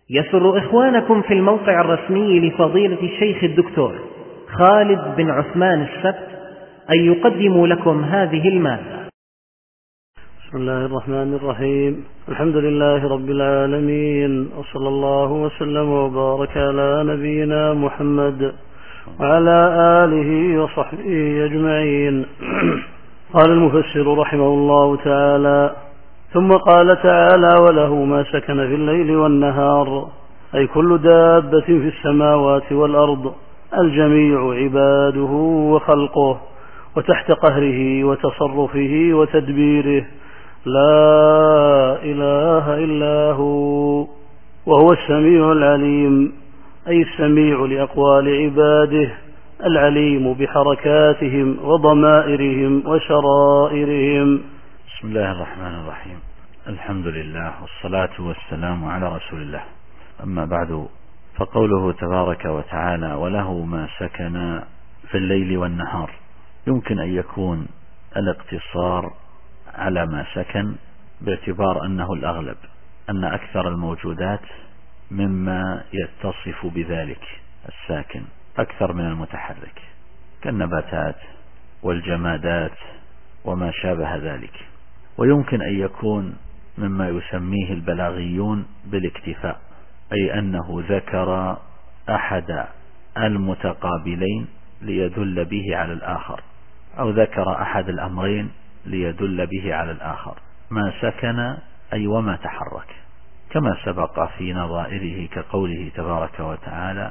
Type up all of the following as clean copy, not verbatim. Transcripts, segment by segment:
يسر إخوانكم في الموقع الرسمي لفضيلة الشيخ الدكتور خالد بن عثمان السبت أن يقدموا لكم هذه المادة. بسم الله الرحمن الرحيم. الحمد لله رب العالمين، وصلى الله وسلم وبارك على نبينا محمد وعلى آله وصحبه أجمعين. قال المفسر رحمه الله تعالى: ثم قال تعالى: وله ما سكن في الليل والنهار، أي كل دابة في السماوات والأرض، الجميع عباده وخلقه، وتحت قهره وتصرفه وتدبيره، لا إله إلا هو، وهو السميع العليم، أي السميع لأقوال عباده، العليم بحركاتهم وضمائرهم وشرائرهم. بسم الله الرحمن الرحيم. الحمد لله والصلاة والسلام على رسول الله. أما بعد، فقوله تبارك وتعالى: وله ما سكن في الليل والنهار، يمكن أن يكون الاقتصار على ما سكن باعتبار أنه الأغلب، أن أكثر الموجودات مما يتصف بذلك الساكن أكثر من المتحرك، كالنباتات والجمادات وما شابه ذلك. ويمكن أن يكون مما يسميه البلاغيون بالاكتفاء، أي أنه ذكر أحد المتقابلين ليدل به على الآخر، أو ذكر أحد الأمرين ليدل به على الآخر. ما سكن أي وما تحرك، كما سبق في نظائره كقوله تبارك وتعالى: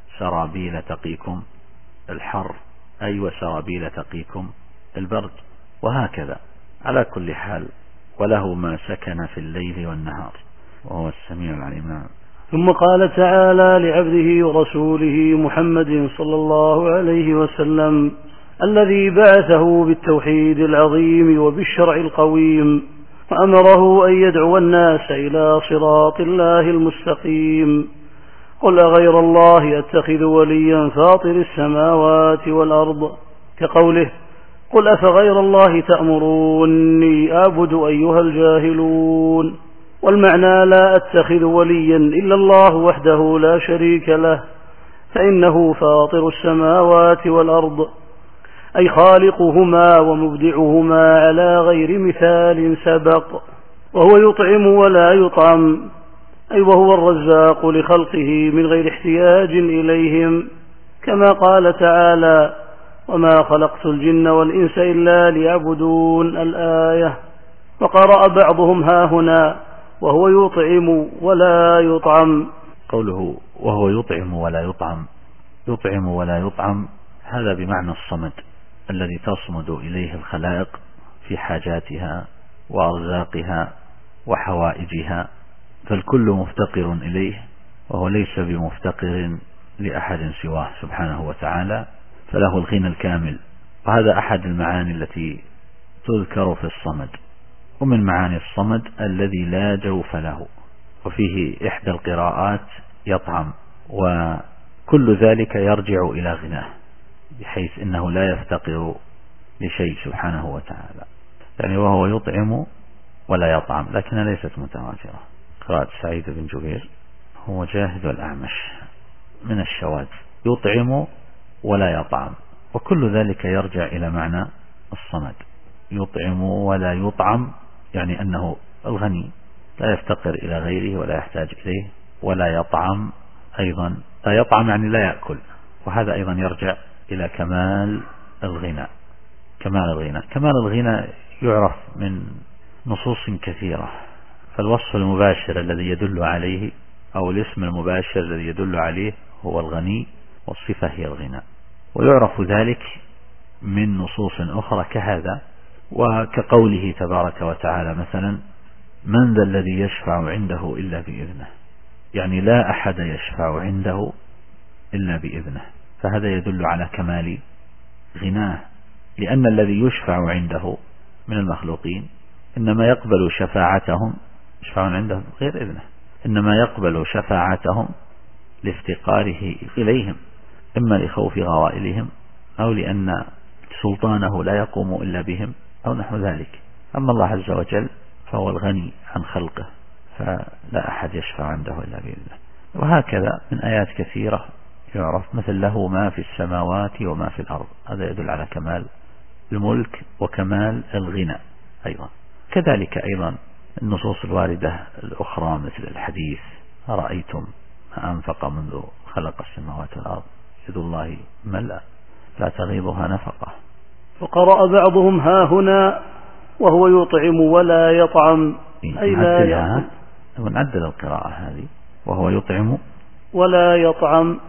سرابيل تقيكم الحر، أي وسرابيل تقيكم البرد، وهكذا. على كل حال، وله ما سكن في الليل والنهار، وهو السميع العليم. ثم قال تعالى لعبده ورسوله محمد صلى الله عليه وسلم، الذي بعثه بالتوحيد العظيم وبالشرع القويم، وأمره أن يدعو الناس إلى صراط الله المستقيم: قل أغير الله أتخذ وليا فاطر السماوات والأرض، كقوله: قل أفغير الله تأمروني أعبد أيها الجاهلون. والمعنى: لا أتخذ وليا إلا الله وحده لا شريك له، فإنه فاطر السماوات والأرض، أي خالقهما ومبدعهما على غير مثال سبق، وهو يطعم ولا يطعم، أي وهو الرزاق لخلقه من غير احتياج إليهم، كما قال تعالى: وما خلقت الجن والإنس إلا ليعبدون، الآية. وقرأ بعضهم هاهنا: وهو يطعم ولا يطعم. قوله وهو يطعم ولا يطعم، يطعم ولا يطعم، هذا بمعنى الصمد الذي تصمد إليه الخلائق في حاجاتها وأرزاقها وحوائجها، فالكل مفتقر إليه، وهو ليس بمفتقر لأحد سواه سبحانه وتعالى، فله الغنى الكامل. وهذا أحد المعاني التي تذكر في الصمد. ومن معاني الصمد الذي لا جوف له، وفيه إحدى القراءات يطعم، وكل ذلك يرجع إلى غناه، بحيث إنه لا يفتقر لشيء سبحانه وتعالى. يعني وهو يطعم ولا يطعم، لكنها ليست متواترة. قراءة سعيد بن جبير هو جاهد والأعمش من الشواذ، يطعم ولا يطعم، وكل ذلك يرجع إلى معنى الصمد. يطعم ولا يطعم يعني أنه الغني، لا يفتقر إلى غيره ولا يحتاج إليه. ولا يطعم أيضا، لا يطعم يعني لا يأكل، وهذا أيضا يرجع إلى كمال الغنى. كمال الغنى يعرف من نصوص كثيرة، فالوصف المباشر الذي يدل عليه، أو الاسم المباشر الذي يدل عليه، هو الغني، والصفة هي الغنى. ويعرف ذلك من نصوص أخرى كهذا، وكقوله تبارك وتعالى مثلا: من ذا الذي يشفع عنده إلا بإذنه، يعني لا أحد يشفع عنده إلا بإذنه، فهذا يدل على كمال غناه، لأن الذي يشفع عنده من المخلوقين إنما يقبل شفاعتهم، يشفعون عنده غير إذنه، إنما يقبل شفاعتهم لافتقاره إليهم، إما لخوف غوائلهم، أو لأن سلطانه لا يقوم إلا بهم، أو نحو ذلك. أما الله عز وجل فهو الغني عن خلقه، فلا أحد يشفع عنده إلا بإذنه. وهكذا من آيات كثيرة يعرف، مثل له ما في السماوات وما في الأرض، هذا يدل على كمال الملك وكمال الغنى أيضا. كذلك أيضا النصوص الواردة الأخرى مثل الحديث أرأيتم ما أنفق منذ خلق السماوات والأرض يد الله ملأ لا تغيضها نفقة. وقرأ بعضهم ها هنا وهو يطعم ولا يطعم، أي لا يأكل. ونعدل القراءة هذه وهو يطعم ولا يطعم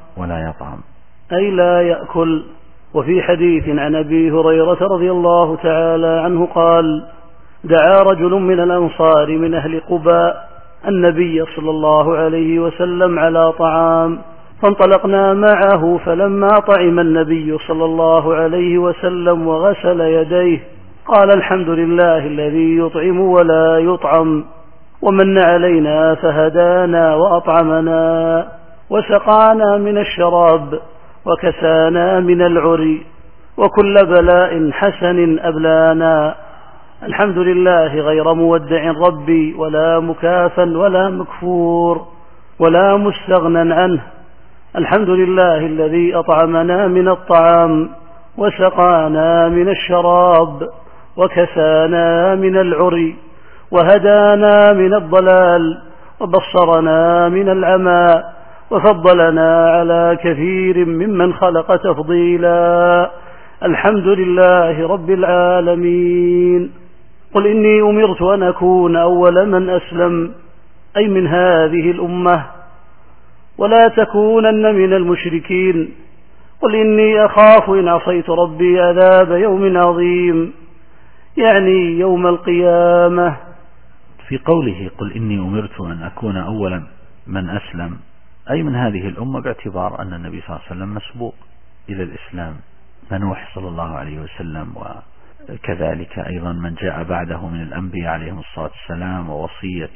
أي لا يأكل. وفي حديث عن أبي هريرة رضي الله تعالى عنه قال: دعا رجل من الأنصار من أهل قباء النبي صلى الله عليه وسلم على طعام، فانطلقنا معه، فلما طعم النبي صلى الله عليه وسلم وغسل يديه قال: الحمد لله الذي يطعم ولا يطعم، ومن علينا فهدانا وأطعمنا وسقانا من الشراب وكسانا من العري، وكل بلاء حسن أبلانا. الحمد لله غير مودع ربي ولا مكافا ولا مكفور ولا مستغنى عنه. الحمد لله الذي أطعمنا من الطعام وسقانا من الشراب وكسانا من العري وهدانا من الضلال وبصرنا من العمى وفضلنا على كثير ممن خلق تفضيلا. الحمد لله رب العالمين. قل إني أمرت أن أكون أول من أسلم، أي من هذه الأمة، ولا تكونن من المشركين. قل إني أخاف إن عصيت ربي عذاب يوم عظيم، يعني يوم القيامة. في قوله قل إني أمرت أن أكون أولا من أسلم، أي من هذه الأمة، باعتبار أن النبي صلى الله عليه وسلم مسبوق إلى الإسلام، نوح صلى الله عليه وسلم، وكذلك أيضا من جاء بعده من الأنبياء عليهم الصلاة والسلام، ووصية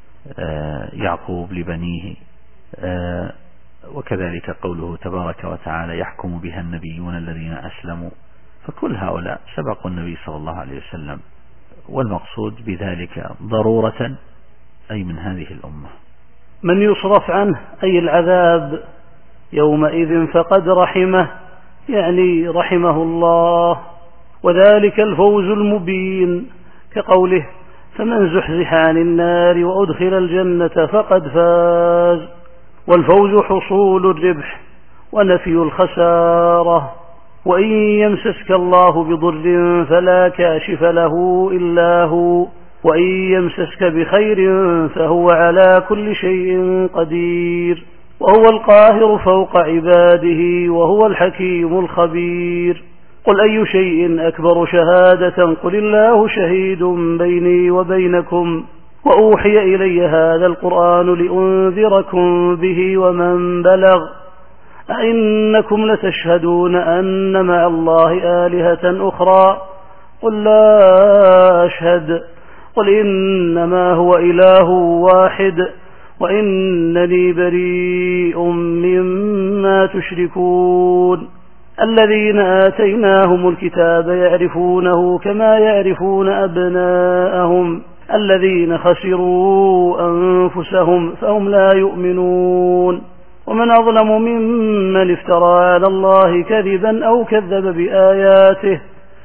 يعقوب لبنيه، وكذلك قوله تبارك وتعالى يحكم بها النبيون الذين أسلموا، فكل هؤلاء سبقوا النبي صلى الله عليه وسلم، والمقصود بذلك ضرورة أي من هذه الأمة. من يصرف عنه أي العذاب يومئذ فقد رحمه، يعني رحمه الله، وذلك الفوز المبين، كقوله فمن زحزح عن النار وأدخل الجنة فقد فاز. والفوز حصول الربح ونفي الخسارة. وإن يمسسك الله بضر فلا كاشف له إلا هو، وإن يمسسك بخير فهو على كل شيء قدير، وهو القاهر فوق عباده وهو الحكيم الخبير. قل أي شيء أكبر شهادة؟ قل الله شهيد بيني وبينكم، وأوحي إلي هذا القرآن لأنذركم به ومن بلغ. أئنكم لتشهدون أن مع الله آلهة أخرى؟ قل لا أشهد. قل إنما هو إله واحد وإنني بريء مما تشركون. الذين آتيناهم الكتاب يعرفونه كما يعرفون أبناءهم، الذين خسروا أنفسهم فهم لا يؤمنون. ومن أظلم ممن افترى على الله كذبا أو كذب بآياته،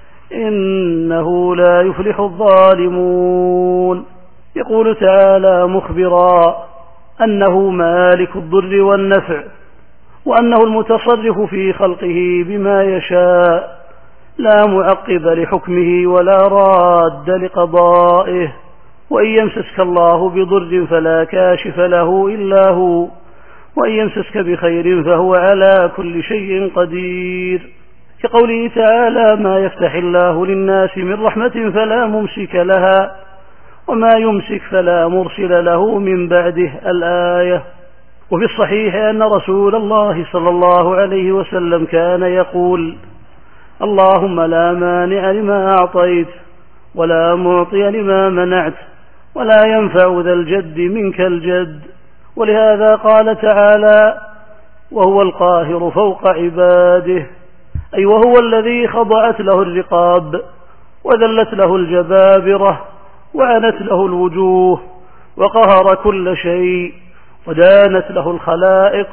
إنه لا يفلح الظالمون. يقول تعالى مخبرا أنه مالك الضر والنفع، وأنه المتصرف في خلقه بما يشاء، لا معقب لحكمه ولا راد لقضائه. وإن يمسسك الله بضر فلا كاشف له إلا هو، وإن يمسسك بخير فهو على كل شيء قدير. كقوله تعالى ما يفتح الله للناس من رحمة فلا ممسك لها، وما يمسك فلا مرسل له من بعده، الآية. وفي الصحيح أن رسول الله صلى الله عليه وسلم كان يقول اللهم لا مانع لما أعطيت ولا معطي لما منعت ولا ينفع ذا الجد منك الجد. ولهذا قال تعالى وهو القاهر فوق عباده، أي وهو الذي خضعت له الرقاب وذلت له الجبابرة وعنت له الوجوه وقهر كل شيء، ودانت له الخلائق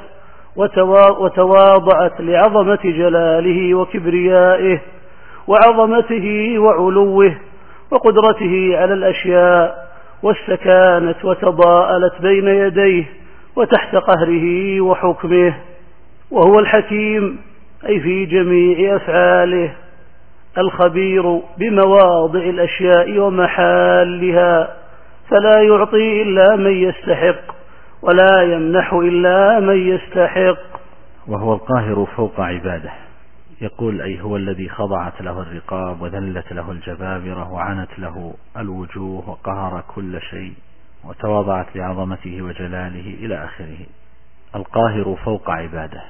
وتواضعت لعظمة جلاله وكبريائه وعظمته وعلوه وقدرته على الأشياء، واستكانت وتضاءلت بين يديه وتحت قهره وحكمه. وهو الحكيم أي في جميع أفعاله، الخبير بمواضع الأشياء ومحالها، فلا يعطي إلا من يستحق ولا يمنح إلا من يستحق. وهو القاهر فوق عباده، يقول أي هو الذي خضعت له الرقاب وذلت له الجبابرة وعنت له الوجوه وقهر كل شيء وتواضعت لعظمته وجلاله إلى آخره. القاهر فوق عباده.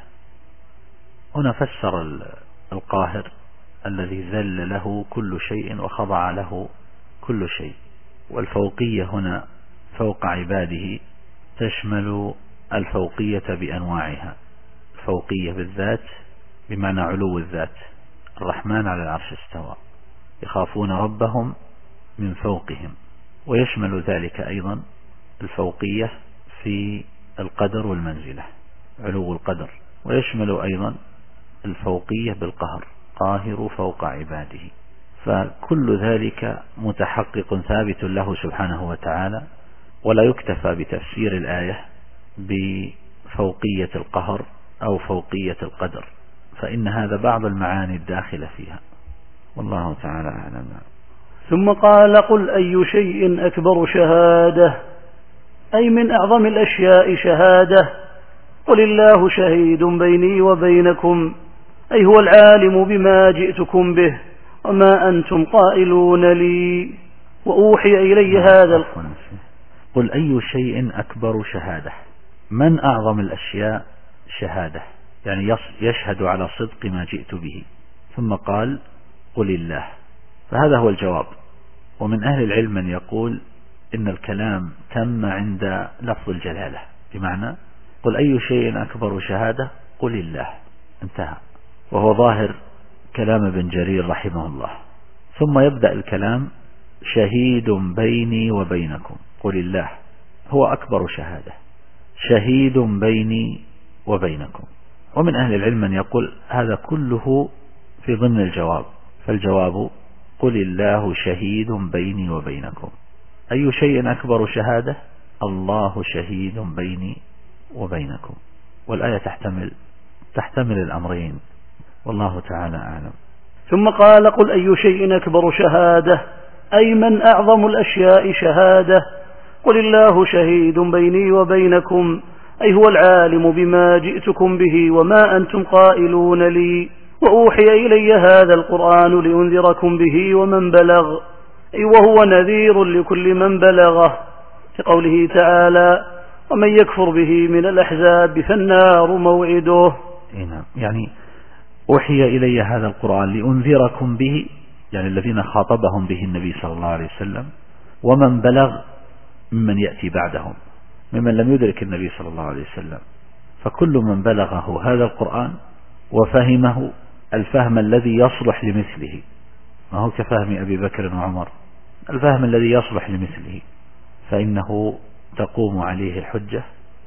هنا فسر القاهر الذي ذل له كل شيء وخضع له كل شيء. والفوقية هنا فوق عباده تشمل الفوقية بأنواعها، الفوقية بالذات بمعنى علو الذات، الرحمن على العرش استوى، يخافون ربهم من فوقهم، ويشمل ذلك أيضا الفوقية في القدر والمنزلة، علو القدر، ويشمل أيضا الفوقية بالقهر، قاهر فوق عباده. فكل ذلك متحقق ثابت له سبحانه وتعالى، ولا يكتفى بتفسير الآية بفوقية القهر أو فوقية القدر، فإن هذا بعض المعاني الداخلة فيها، والله تعالى أعلم. ثم قال: قل أي شيء أكبر شهادة، أي من أعظم الأشياء شهادة. قل الله شهيد بيني وبينكم، أي هو العالم بما جئتكم به وما أنتم قائلون لي، وأوحي إلي هذا. قل أي شيء أكبر شهادة، من أعظم الأشياء شهادة، يعني يشهد على صدق ما جئت به. ثم قال: قل الله. فهذا هو الجواب. ومن أهل العلم من يقول إن الكلام تم عند لفظ الجلالة، بمعنى قل أي شيء أكبر شهادة، قل الله، انتهى. وهو ظاهر كلام ابن جرير رحمه الله. ثم يبدأ الكلام: شهيد بيني وبينكم. قل الله هو أكبر شهادة، شهيد بيني وبينكم. ومن أهل العلم من يقول هذا كله في ضمن الجواب، فالجواب: قل الله شهيد بيني وبينكم. أي شيء أكبر شهادة، الله شهيد بيني وبينكم. والآية تحتمل الأمرين، والله تعالى أعلم. ثم قال: قل أي شيء أكبر شهادة، أي من أعظم الأشياء شهادة. قل الله شهيد بيني وبينكم، أي هو العالم بما جئتكم به وما أنتم قائلون لي، وأوحي إلي هذا القرآن لأنذركم به ومن بلغ، أي وهو نذير لكل من بلغه، كقوله تعالى: ومن يكفر به من الأحزاب فالنار موعده. يعني أوحي إلي هذا القرآن لأنذركم به، يعني الذين خاطبهم به النبي صلى الله عليه وسلم، ومن بلغ ممن يأتي بعدهم، ممن لم يدرك النبي صلى الله عليه وسلم. فكل من بلغه هذا القرآن وفهمه الفهم الذي يصلح لمثله، ما هو كفهم أبي بكر وعمر، الفهم الذي يصلح لمثله، فإنه تقوم عليه الحجة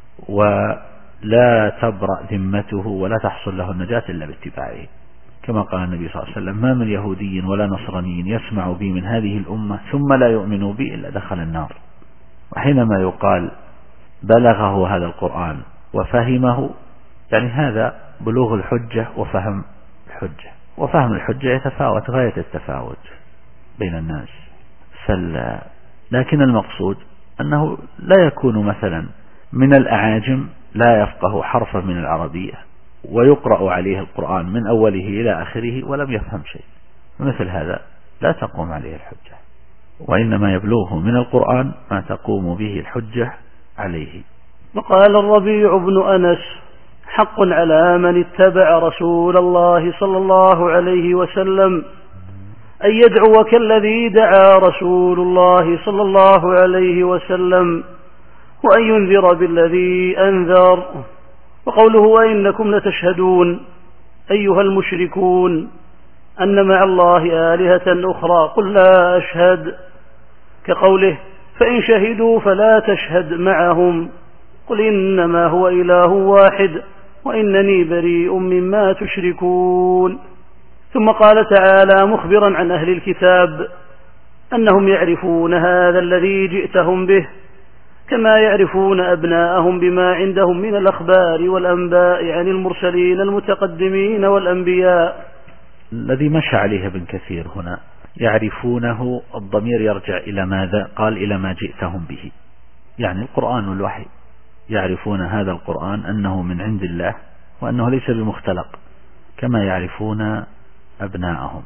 ولا تبرأ ذمته ولا تحصل له النجاة إلا باتباعه، كما قال النبي صلى الله عليه وسلم: ما من يهودي ولا نصراني يسمع بي من هذه الأمة ثم لا يؤمن بي إلا دخل النار. وحينما يقال بلغه هذا القرآن وفهمه، يعني هذا بلوغ الحجة وفهم الحجة، وفهم الحجة يتفاوت غاية التفاوت بين الناس. لكن المقصود أنه لا يكون مثلا من الأعاجم لا يفقه حرفا من العربية ويقرأ عليه القرآن من أوله إلى آخره ولم يفهم شيء، مثل هذا لا تقوم عليه الحجة، وإنما يبلغه من القرآن ما تقوم به الحجة عليه. وقال الربيع بن أنس: حق على من اتبع رسول الله صلى الله عليه وسلم أن يدعو كالذي دعا رسول الله صلى الله عليه وسلم، وأن ينذر بالذي أنذر. وقوله: وإنكم لتشهدون أيها المشركون أن مع الله آلهة أخرى، قل لا أشهد، كقوله: فإن شهدوا فلا تشهد معهم، قل إنما هو إله واحد وإنني بريء مما تشركون. ثم قال تعالى مخبرا عن أهل الكتاب أنهم يعرفون هذا الذي جئتهم به كما يعرفون أبناءهم بما عندهم من الأخبار والأنباء عن المرسلين المتقدمين والأنبياء. الذي مشى عليه ابن كثير هنا يعرفونه، الضمير يرجع إلى ماذا؟ قال إلى ما جئتهم به، يعني القرآن والوحي. يعرفون هذا القرآن أنه من عند الله وأنه ليس بمختلق كما يعرفون أبناءهم.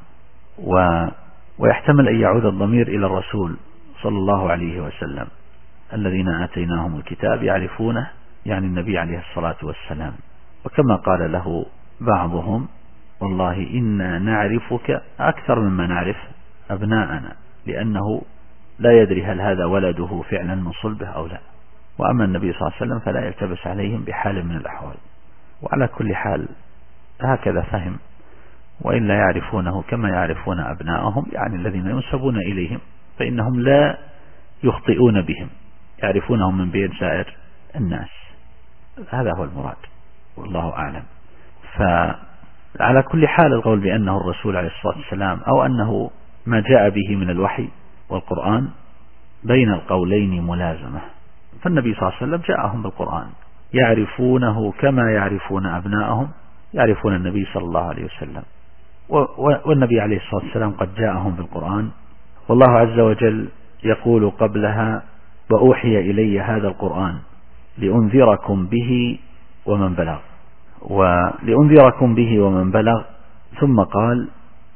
ويحتمل أن يعود الضمير إلى الرسول صلى الله عليه وسلم، الذين آتيناهم الكتاب يعرفونه، يعني النبي عليه الصلاة والسلام. وكما قال له بعضهم والله إنا نعرفك أكثر مما نعرف أبناءنا، لأنه لا يدري هل هذا ولده فعلا من صلبه أو لا. وأما النبي صلى الله عليه وسلم فلا يلتبس عليهم بحال من الأحوال. وعلى كل حال هكذا فهم، وإلا يعرفونه كما يعرفون أبناءهم، يعني الذين ينسبون إليهم فإنهم لا يخطئون بهم، يعرفونهم من بين سائر الناس. هذا هو المراد والله أعلم. فعلى كل حال القول بأنه الرسول عليه الصلاة والسلام أو أنه ما جاء به من الوحي والقرآن بين القولين ملازمة. فالنبي صلى الله عليه وسلم جاءهم بالقرآن، يعرفونه كما يعرفون أبناءهم، يعرفون النبي صلى الله عليه وسلم. والنبي عليه الصلاة والسلام قد جاءهم بالقرآن، والله عز وجل يقول قبلها وأوحي إلي هذا القرآن لأنذركم به ومن بلغ، ولأنذركم به ومن بلغ، ثم قال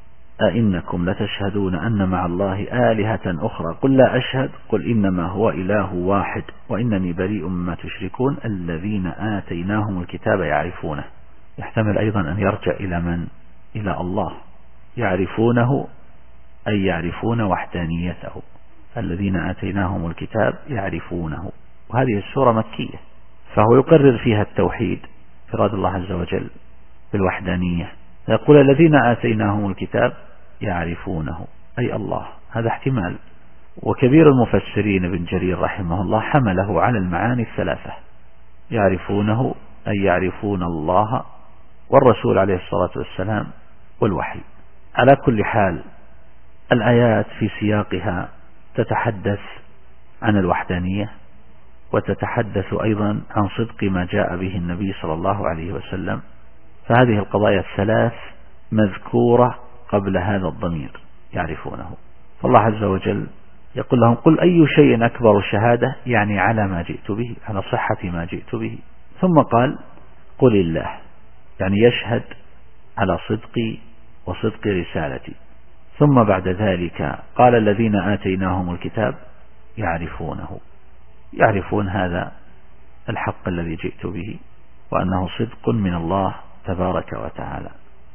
أئنكم لتشهدون أن مع الله آلهة أخرى قل لا أشهد قل إنما هو إله واحد وإنني بريء مما تشركون الذين آتيناهم الكتاب يعرفونه. يحتمل أيضا أن يرجع إلى من؟ إلى الله. يعرفونه أي يعرفون وحدانيته، الذين آتيناهم الكتاب يعرفونه. وهذه السورة مكية، فهو يقرر فيها التوحيد، إفراد الله عز وجل بالوحدانية. يقول الذين آتيناهم الكتاب يعرفونه أي الله، هذا احتمال. وكبير المفسرين ابن جرير رحمه الله حمله على المعاني الثلاثة، يعرفونه أي يعرفون الله والرسول عليه الصلاة والسلام والوحي. على كل حال الآيات في سياقها تتحدث عن الوحدانية، وتتحدث أيضا عن صدق ما جاء به النبي صلى الله عليه وسلم. فهذه القضايا الثلاث مذكورة قبل هذا الضمير يعرفونه. فالله عز وجل يقول لهم قل أي شيء أكبر شهادة، يعني على ما جئت به، على صحة ما جئت به. ثم قال قل الله، يعني يشهد على صدقي وصدق رسالتي. ثم بعد ذلك قال الذين آتيناهم الكتاب يعرفونه، يعرفون هذا الحق الذي جئت به وأنه صدق من الله تبارك وتعالى.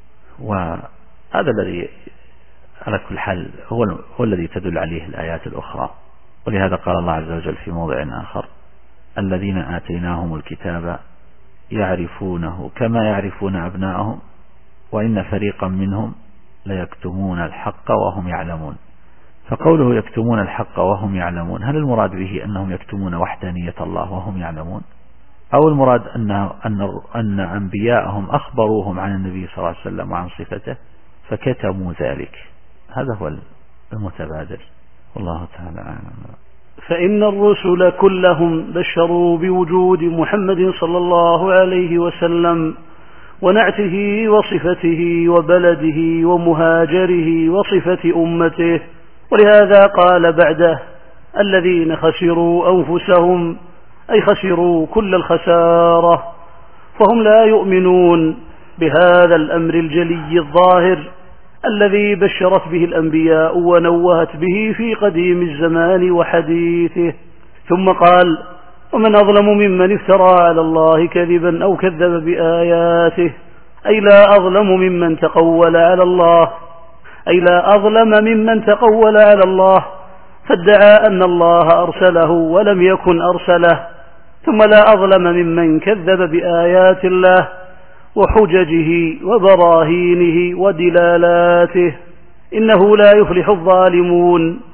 وهذا الذي على كل حال هو الذي تدل عليه الآيات الأخرى. ولهذا قال الله عز وجل في موضع آخر الذين آتيناهم الكتاب يعرفونه كما يعرفون أبناءهم وإن فريقا منهم ليكتمون الحق وهم يعلمون. فقوله يكتمون الحق وهم يعلمون، هل المراد به أنهم يكتمون وحدانية الله وهم يعلمون، أو المراد أن أنبياءهم أخبروهم عن النبي صلى الله عليه وسلم وعن صفته فكتموا ذلك؟ هذا هو المتبادر، والله تعالى أعلم. فإن الرسل كلهم بشروا بوجود محمد صلى الله عليه وسلم ونعته وصفته وبلده ومهاجره وصفة أمته. ولهذا قال بعده الذين خسروا أنفسهم، أي خسروا كل الخسارة، فهم لا يؤمنون بهذا الأمر الجلي الظاهر الذي بشرت به الأنبياء ونوهت به في قديم الزمان وحديثه. ثم قال ومن أظلم ممن افترى على الله كذبا أو كذب بآياته، أي لا أظلم ممن تقول على الله، أي لا أظلم ممن تقول على الله فادعى أن الله أرسله ولم يكن أرسله، ثم لا أظلم ممن كذب بآيات الله وحججه وبراهينه ودلالاته، إنه لا يفلح الظالمون،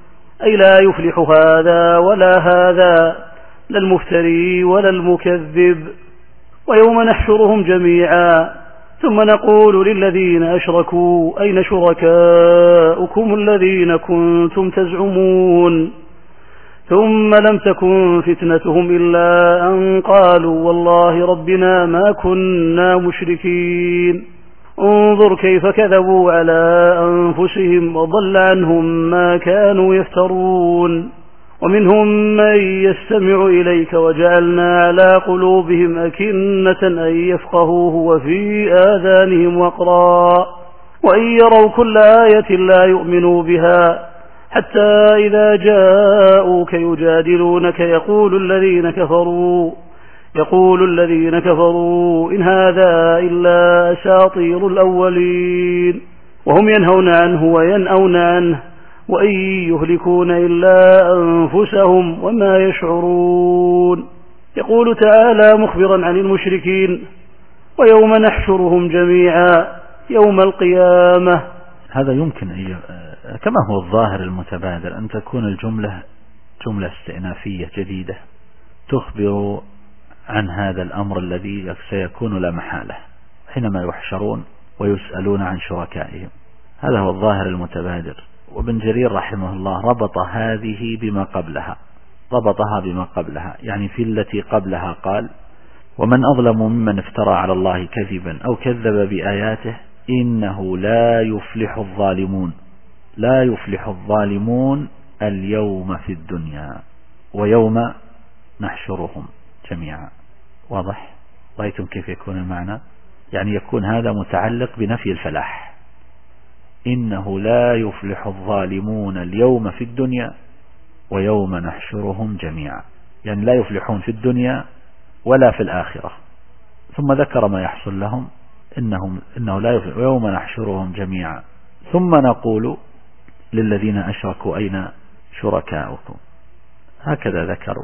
أي لا يفلح هذا ولا هذا، لا المفتري ولا المكذب. ويوم نحشرهم جميعا ثم نقول للذين أشركوا أين شركاؤكم الذين كنتم تزعمون ثم لم تكن فتنتهم إلا أن قالوا والله ربنا ما كنا مشركين. انظر كيف كذبوا على أنفسهم وضل عنهم ما كانوا يفترون. ومنهم من يستمع إليك وجعلنا على قلوبهم أكنة أن يفقهوه وفي آذانهم وقرا وإن يروا كل آية لا يؤمنوا بها حتى إذا جاءوك يجادلونك يقول الذين كفروا إن هذا إلا أساطير الأولين وهم ينهون عنه وينأون عنه وإن يهلكون إلا أنفسهم وما يشعرون. يقول تعالى مخبرا عن المشركين ويوم نحشرهم جميعا يوم القيامة. هذا يمكن كما هو الظاهر المتبادر أن تكون الجملة جملة استئنافية جديدة تخبر عن هذا الأمر الذي سيكون لا محالة حينما يحشرون ويسألون عن شركائهم. هذا هو الظاهر المتبادر. وابن جرير رحمه الله ربطها بما قبلها، يعني في التي قبلها قال ومن أظلم ممن افترى على الله كذبا أو كذب بآياته إنه لا يفلح الظالمون اليوم في الدنيا ويوم نحشرهم جميعا. واضح؟ رأيتم كيف يكون المعنى؟ يعني يكون هذا متعلق بنفي الفلاح، إنه لا يفلح الظالمون اليوم في الدنيا ويوم نحشرهم جميعا، يعني لا يفلحون في الدنيا ولا في الآخرة. ثم ذكر ما يحصل لهم إنه لا يفلح ويوم نحشرهم جميعا ثم نقول للذين أشركوا أين شركاؤكم. هكذا ذكر.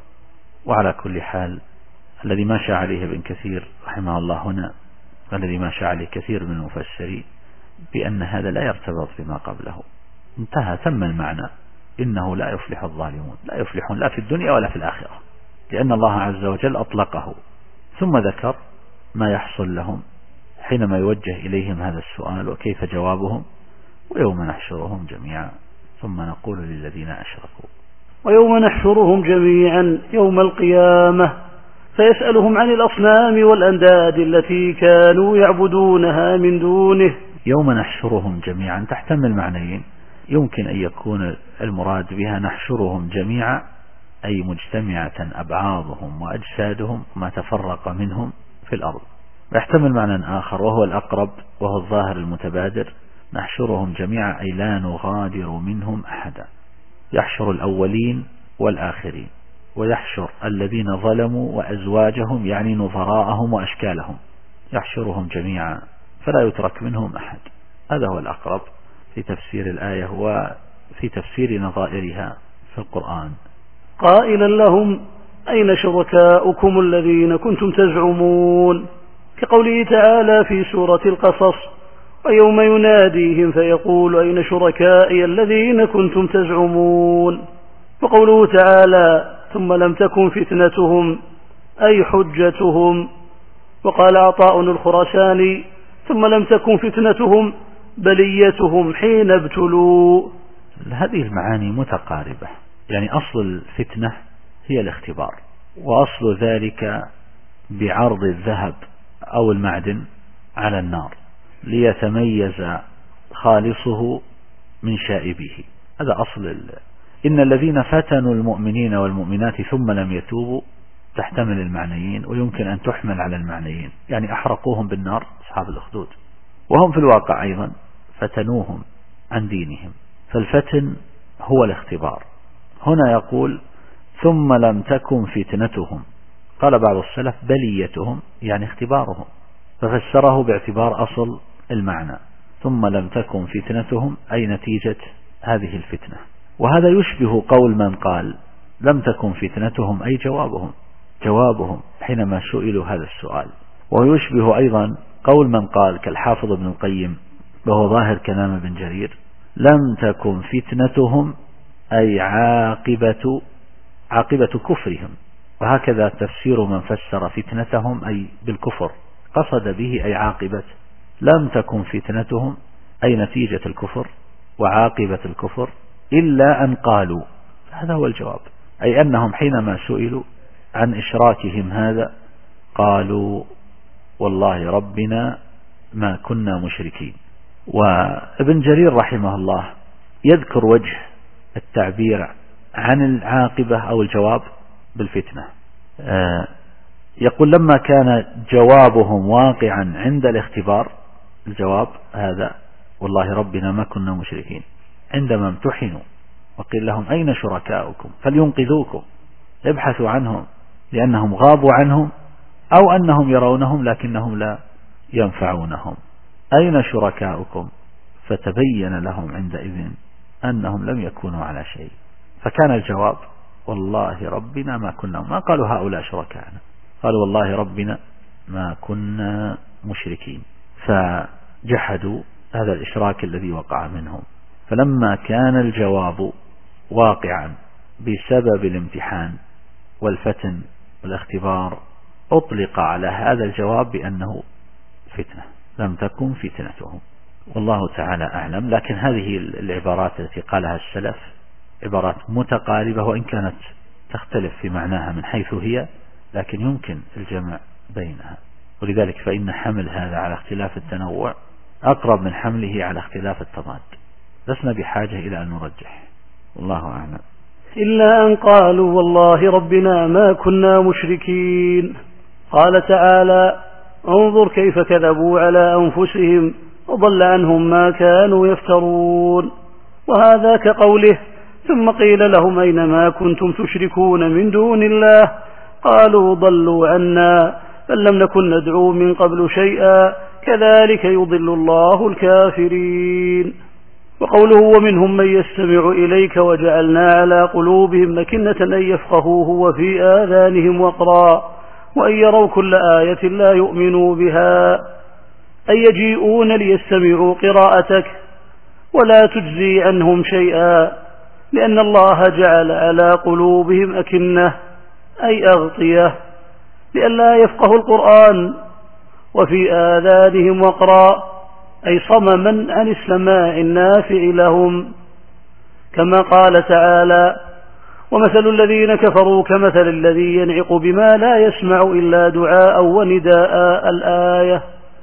وعلى كل حال الذي ماشى عليه ابن كثير رحمه الله هنا والذي ماشى عليه كثير من المفسرين بأن هذا لا يرتبط بما قبله، انتهى تم المعنى. إنه لا يفلح الظالمون، لا يفلحون لا في الدنيا ولا في الآخرة، لأن الله عز وجل أطلقه. ثم ذكر ما يحصل لهم حينما يوجه إليهم هذا السؤال وكيف جوابهم ويوم نحشرهم جميعا ثم نقول للذين أشركوا. ويوم نحشرهم جميعا يوم القيامة فيسألهم عن الأصنام والأنداد التي كانوا يعبدونها من دونه. يوم نحشرهم جميعا تحتمل معنيين، يمكن أن يكون المراد بها نحشرهم جميعا أي مجتمعة أبعاضهم وأجسادهم ما تفرق منهم في الأرض. يحتمل معنى آخر وهو الأقرب وهو الظاهر المتبادر، نحشرهم جميعا أي لا نغادر منهم أحدا، يحشر الأولين والآخرين ويحشر الذين ظلموا وأزواجهم يعني نظراءهم وأشكالهم، يحشرهم جميعا فلا يترك منهم أحد. هذا هو الأقرب في تفسير الآية وفي تفسير نظائرها في القرآن. قائلا لهم أين شركاؤكم الذين كنتم تزعمون، كقوله تعالى في سورة القصص ويوم يناديهم فيقول أين شركائي الذين كنتم تزعمون. وقوله تعالى ثم لم تكن فتنتهم أي حجتهم. وقال عطاء الخراساني ثم لم تكن فتنتهم بليتهم حين ابتلوا. هذه المعاني متقاربة، يعني أصل الفتنة هي الاختبار، وأصل ذلك بعرض الذهب أو المعدن على النار ليتميز خالصه من شائبه، هذا أصل إن الذين فتنوا المؤمنين والمؤمنات ثم لم يتوبوا تحتمل المعنيين ويمكن أن تحمل على المعنيين، يعني أحرقوهم بالنار أصحاب الأخدود، وهم في الواقع أيضا فتنوهم عن دينهم، فالفتن هو الاختبار. هنا يقول ثم لم تكن فتنتهم، قال بعض السلف بليتهم يعني اختبارهم، ففسره باعتبار أصل المعنى ثم لم تكن فتنتهم أي نتيجة هذه الفتنة. وهذا يشبه قول من قال لم تكن فتنتهم أي جوابهم حينما سئلوا هذا السؤال. ويشبه أيضا قول من قال كالحافظ ابن القيم وهو ظاهر كلام ابن جرير لم تكن فتنتهم أي عاقبة كفرهم. وهكذا تفسير من فسر فتنتهم أي بالكفر، قصد به أي عاقبة، لم تكن فتنتهم أي نتيجة الكفر وعاقبة الكفر إلا أن قالوا. هذا هو الجواب، أي أنهم حينما سئلوا عن إشراكهم هذا قالوا والله ربنا ما كنا مشركين. وابن جرير رحمه الله يذكر وجه التعبير عن العاقبة أو الجواب بالفتنة، يقول لما كان جوابهم واقعا عند الاختبار، الجواب هذا والله ربنا ما كنا مشركين، عندما امتحنوا وقيل لهم أين شركاؤكم فلينقذوكم، ابحثوا عنهم لأنهم غابوا عنهم أو أنهم يرونهم لكنهم لا ينفعونهم، أين شركاؤكم، فتبين لهم عندئذ أنهم لم يكونوا على شيء، فكان الجواب والله ربنا ما كنا، ما قالوا هؤلاء شركاءنا، قالوا والله ربنا ما كنا مشركين، فجحدوا هذا الإشراك الذي وقع منهم. فلما كان الجواب واقعا بسبب الامتحان والفتن والاختبار أطلق على هذا الجواب بأنه فتنة، لم تكن فتنتهم، والله تعالى أعلم. لكن هذه العبارات التي قالها السلف عبارات متقاربة، وإن كانت تختلف في معناها من حيث هي، لكن يمكن الجمع بينها، ولذلك فإن حمل هذا على اختلاف التنوع أقرب من حمله على اختلاف التضاد، لسنا بحاجة إلى أن نرجح، والله أعلم. إلا أن قالوا والله ربنا ما كنا مشركين. قال تعالى انظر كيف كذبوا على أنفسهم وضل عنهم ما كانوا يفترون. وهذا كقوله ثم قيل لهم أين ما كنتم تشركون من دون الله قالوا ضلوا عنا بل لم نكن ندعو من قبل شيئا كذلك يضل الله الكافرين. وقوله ومنهم من يستمع إليك وجعلنا على قلوبهم أكنة أن يفقهوه وفي آذانهم وقرا وأن يروا كل آية لا يؤمنوا بها، أي يجيئون ليستمعوا قراءتك ولا تجزي عنهم شيئا، لأن الله جعل على قلوبهم أكنة أي أغطية لئلا يفقهوا القرآن، وفي آذانهم وقرا أي صمما عن السماع النافع لهم، كما قال تعالى ومثل الذين كفروا كمثل الذي ينعق بما لا يسمع إلا دعاء ونداء الآية.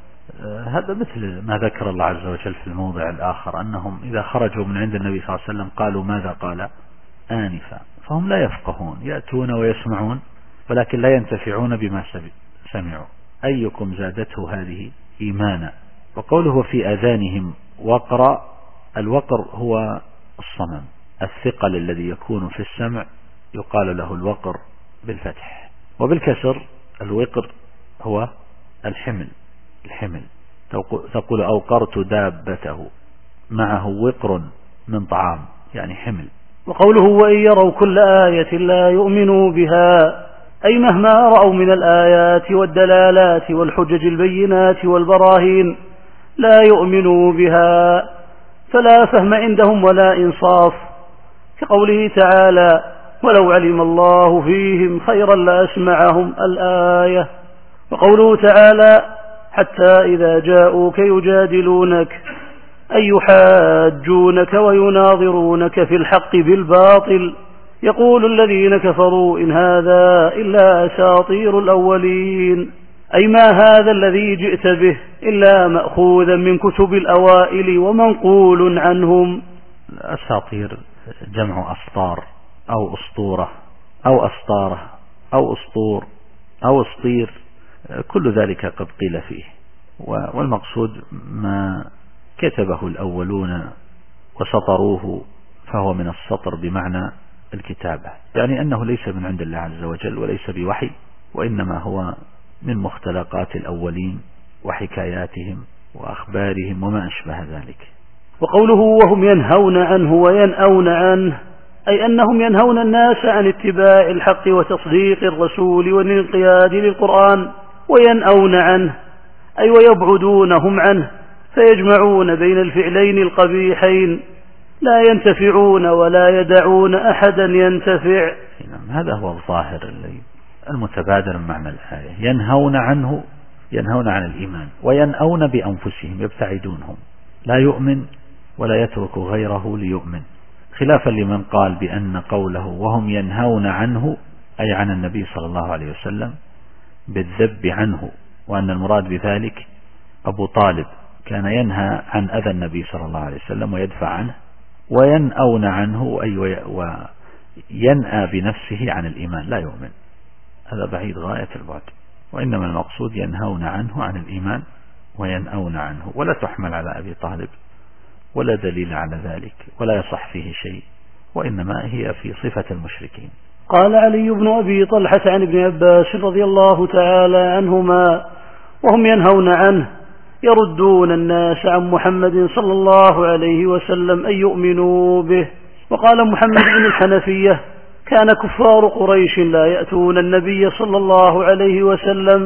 هذا مثل ما ذكر الله عز وجل في الموضع الآخر أنهم إذا خرجوا من عند النبي صلى الله عليه وسلم قالوا ماذا قال آنفا، فهم لا يفقهون، يأتون ويسمعون ولكن لا ينتفعون بما سمعوا، أيكم زادته هذه إيمانا. وقوله في آذانهم وقر، الوقر هو الصمم، الثقل الذي يكون في السمع يقال له الوقر بالفتح، وبالكسر الوقر هو الحمل. تقول أوقرت دابته، معه وقر من طعام يعني حمل. وقوله وإن يروا كل آية لا يؤمنوا بها، أي مهما رأوا من الآيات والدلالات والحجج البينات والبراهين لا يؤمنوا بها، فلا فهم عندهم ولا إنصاف، كقوله تعالى ولو علم الله فيهم خيرا لأسمعهم الآية. وقوله تعالى حتى إذا جاءوك يجادلونك أي يحاجونك ويناظرونك في الحق بالباطل، يقول الذين كفروا إن هذا إلا أساطير الأولين، أي ما هذا الذي جئت به إلا مأخوذا من كتب الأوائل ومنقول عنهم. أساطير جمع أسطار أو أسطورة أو أسطارة أو أسطور أو أسطير، كل ذلك قد قيل فيه، والمقصود ما كتبه الأولون وسطروه، فهو من السطر بمعنى الكتابة، يعني أنه ليس من عند الله عز وجل وليس بوحي، وإنما هو من مختلقات الأولين وحكاياتهم وأخبارهم وما أشبه ذلك. وقوله وهم ينهون عنه وينأون عنه، أي أنهم ينهون الناس عن اتباع الحق وتصديق الرسول والانقياد للقرآن، وينأون عنه أي ويبعدونهم عنه، فيجمعون بين الفعلين القبيحين، لا ينتفعون ولا يدعون أحدا ينتفع. هذا هو الظاهر المتبادر من معنى الآية. ينهون عن الإيمان وينأون بأنفسهم، يبتعدونهم، لا يؤمن ولا يترك غيره ليؤمن، خلافا لمن قال بأن قوله وهم ينهون عنه أي عن النبي صلى الله عليه وسلم بالذب عنه، وأن المراد بذلك أبو طالب كان ينهى عن أذى النبي صلى الله عليه وسلم ويدفع عنه، وينأون عنه أي وينأى بنفسه عن الإيمان، لا يؤمن. هذا بعيد غاية البعد، وإنما المقصود ينهون عنه عن الإيمان وينأون عنه، ولا تحمل على أبي طالب ولا دليل على ذلك ولا يصح فيه شيء، وإنما هي في صفة المشركين. قال علي بن أبي طلحة عن ابن عباس رضي الله تعالى عنهما وهم ينهون عنه يردون الناس عن محمد صلى الله عليه وسلم أن يؤمنوا به. وقال محمد بن الحنفية كان كفار قريش لا يأتون النبي صلى الله عليه وسلم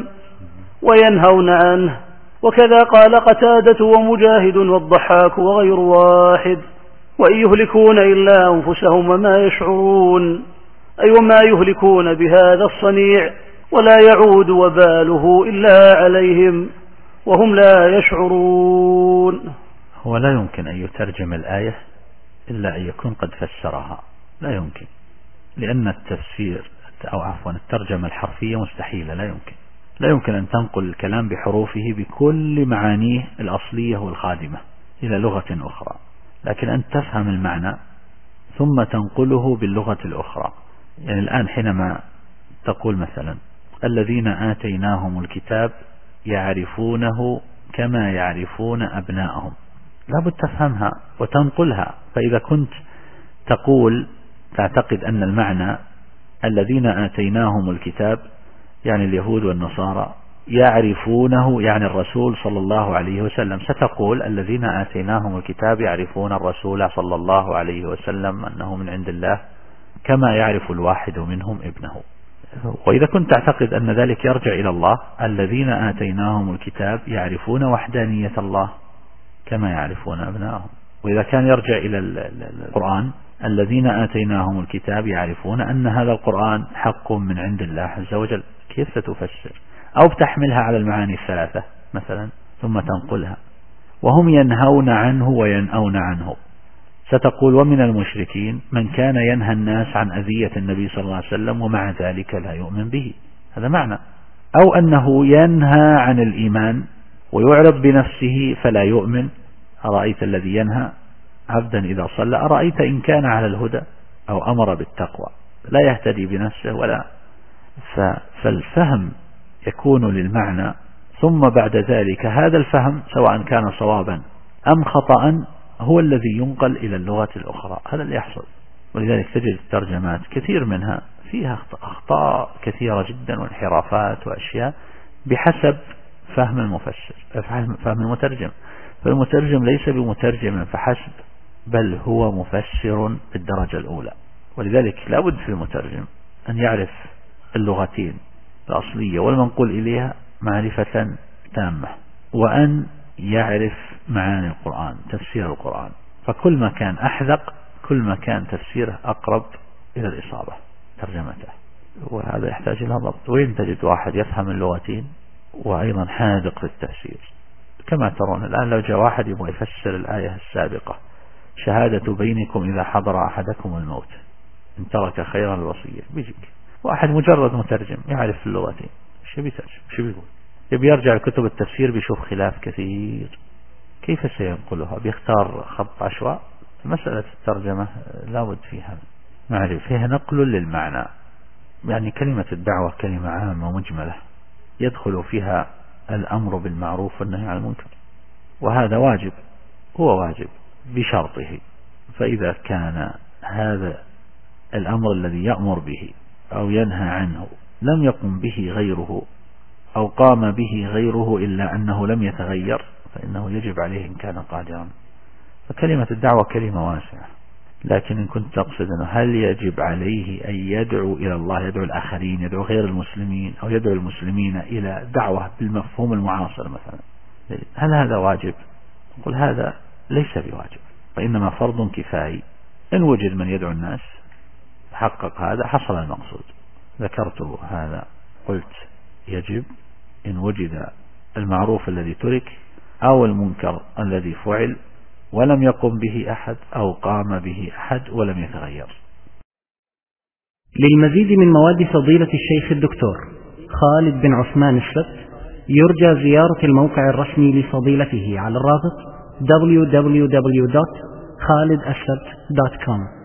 وينهون عنه. وكذا قال قتادة ومجاهد والضحاك وغير واحد. وإن يهلكون إلا أنفسهم وما يشعرون، أي وما يهلكون بهذا الصنيع ولا يعود وباله إلا عليهم وهم لا يشعرون. هو لا يمكن أن يترجم الآية إلا أن يكون قد فسرها، لا يمكن، لأن التفسير أو عفوا الترجمة الحرفية مستحيلة، لا يمكن أن تنقل الكلام بحروفه بكل معانيه الأصلية والخادمة إلى لغة أخرى، لكن أن تفهم المعنى ثم تنقله باللغة الأخرى. يعني الآن حينما تقول مثلا الذين آتيناهم الكتاب يعرفونه كما يعرفون أبناءهم، لابد تفهمها وتنقلها. فإذا كنت تقول تعتقد أن المعنى الذين آتيناهم الكتاب يعني اليهود والنصارى يعرفونه يعني الرسول صلى الله عليه وسلم، ستقول الذين آتيناهم الكتاب يعرفون الرسول صلى الله عليه وسلم أنه من عند الله كما يعرف الواحد منهم ابنه. وإذا كنت تعتقد أن ذلك يرجع إلى الله، الذين آتيناهم الكتاب يعرفون وحدانية الله كما يعرفون أبنائهم. وإذا كان يرجع إلى القرآن الذين آتيناهم الكتاب يعرفون أن هذا القرآن حق من عند الله عز وجل، كيف ستفسر؟ أو تحملها على المعاني الثلاثة مثلا ثم تنقلها. وهم ينهون عنه وينأون عنه، ستقول ومن المشركين من كان ينهى الناس عن أذية النبي صلى الله عليه وسلم ومع ذلك لا يؤمن به، هذا معنى. أو أنه ينهى عن الإيمان ويعرض بنفسه فلا يؤمن. أرأيت الذي ينهى عبدا إذا صلى، أرأيت إن كان على الهدى أو أمر بالتقوى، لا يهتدي بنفسه ولا. فالفهم يكون للمعنى، ثم بعد ذلك هذا الفهم سواء كان صوابا أم خطأ هو الذي ينقل إلى اللغة الأخرى، هذا اللي يحصل. ولذلك تجد الترجمات كثير منها فيها أخطاء كثيرة جدا وانحرافات وأشياء بحسب فهم المفسر، فهم المترجم. فالمترجم ليس بمترجم فحسب، بل هو مفسر بالدرجة الأولى. ولذلك لا بد في المترجم أن يعرف اللغتين الأصلية والمنقول إليها معرفة تامة، وأن يعرف معاني القرآن، تفسير القرآن. فكل ما كان أحذق كل ما كان تفسيره أقرب إلى الإصابة ترجمته، وهذا يحتاج إلى ضبط. وين تجد واحد يفهم اللغتين وأيضا حاذق في التفسير؟ كما ترون الآن لو جاء واحد يبغى يفسر الآية السابقة شهادة بينكم إذا حضر أحدكم الموت إن ترك خيرا الوصية، بيجيك واحد مجرد مترجم يعرف اللغتين، شو بيترجم؟ شو بيقول؟ يبي يرجع لكتب التفسير بيشوف خلاف كثير، كيف سينقلها؟ بيختار خط عشواء. مسألة الترجمة لابد فيها معرفة، فيها نقل للمعنى. يعني كلمة الدعوة كلمة عامة ومجملة يدخل فيها الأمر بالمعروف والنهي عن المنكر، وهذا واجب، هو واجب بشرطه. فإذا كان هذا الأمر الذي يأمر به أو ينهى عنه لم يقم به غيره أو قام به غيره إلا أنه لم يتغير فإنه يجب عليه إن كان قادرا. فكلمة الدعوة كلمة واسعة، لكن إن كنت تقصد أنه هل يجب عليه أن يدعو إلى الله، يدعو الآخرين، يدعو غير المسلمين، أو يدعو المسلمين إلى دعوة بالمفهوم المعاصر مثلا، هل هذا واجب؟ نقول هذا ليس بواجب، وإنما فرض كفائي. إن وجد من يدعو الناس حقق هذا حصل المقصود. ذكرت هذا، قلت يجب إن وجد المعروف الذي ترك أو المنكر الذي فعل ولم يقم به أحد أو قام به أحد ولم يتغير. للمزيد من مواد فضيلة الشيخ الدكتور خالد بن عثمان السبت يرجى زيارة الموقع الرسمي لفضيلته على الرابط www.khalidassabt.com.